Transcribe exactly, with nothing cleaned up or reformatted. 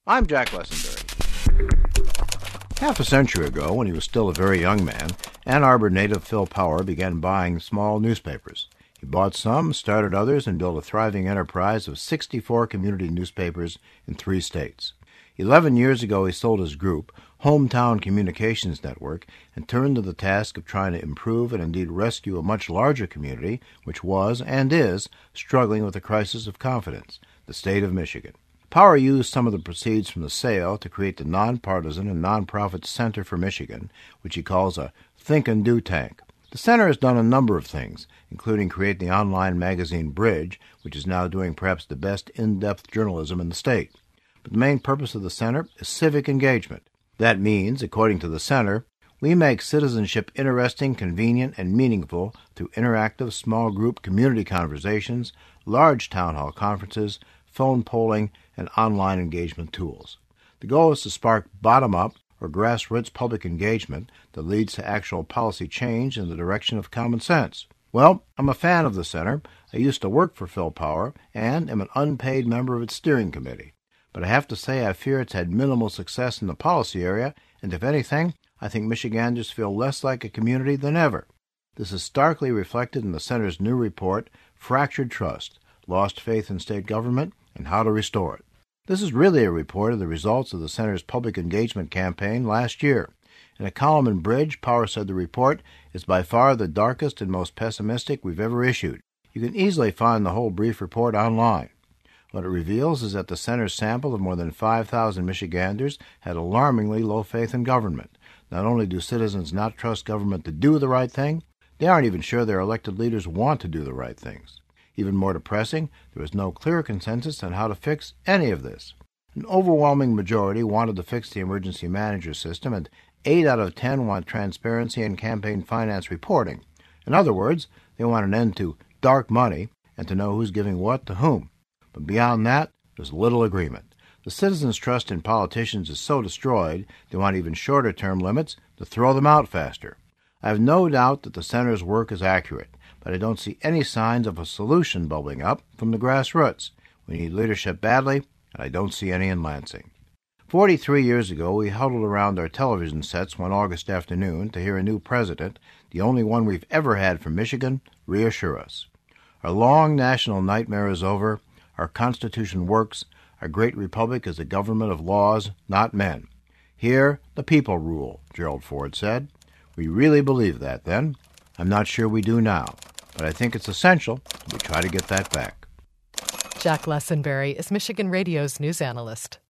I'm Jack Lessenberry. Half a century ago, when he was still a very young man, Ann Arbor native Phil Power began buying small newspapers. He bought some, started others, and built a thriving enterprise of sixty-four community newspapers in three states. Eleven years ago, he sold his group, Hometown Communications Network, and turned to the task of trying to improve and indeed rescue a much larger community, which was, and is, struggling with a crisis of confidence, the state of Michigan. Power used some of the proceeds from the sale to create the nonpartisan and nonprofit Center for Michigan, which he calls a think and do tank. The center has done a number of things, including create the online magazine Bridge, which is now doing perhaps the best in-depth journalism in the state. But the main purpose of the center is civic engagement. That means, according to the center, we make citizenship interesting, convenient, and meaningful through interactive small group community conversations, large town hall conferences, phone polling, and online engagement tools. The goal is to spark bottom-up or grassroots public engagement that leads to actual policy change in the direction of common sense. Well, I'm a fan of the center. I used to work for Phil Power and am an unpaid member of its steering committee. But I have to say I fear it's had minimal success in the policy area, and if anything, I think Michiganders feel less like a community than ever. This is starkly reflected in the center's new report, Fractured Trust, Lost Faith in State Government, and How to Restore It. This is really a report of the results of the center's public engagement campaign last year. In a column in Bridge, Power said the report is by far the darkest and most pessimistic we've ever issued. You can easily find the whole brief report online. What it reveals is that the center's sample of more than five thousand Michiganders had alarmingly low faith in government. Not only do citizens not trust government to do the right thing, they aren't even sure their elected leaders want to do the right things. Even more depressing, there is no clear consensus on how to fix any of this. An overwhelming majority wanted to fix the emergency manager system, and eight out of ten want transparency and campaign finance reporting. In other words, they want an end to dark money and to know who's giving what to whom. But beyond that, there's little agreement. The citizens' trust in politicians is so destroyed, they want even shorter-term limits to throw them out faster. I have no doubt that the center's work is accurate, but I don't see any signs of a solution bubbling up from the grassroots. We need leadership badly, and I don't see any in Lansing. Forty-three years ago, we huddled around our television sets one August afternoon to hear a new president, the only one we've ever had from Michigan, reassure us. Our long national nightmare is over. Our Constitution works. Our great republic is a government of laws, not men. Here, the people rule, Gerald Ford said. We really believe that then. I'm not sure we do now, but I think it's essential that we try to get that back. Jack Lessenberry is Michigan Radio's news analyst.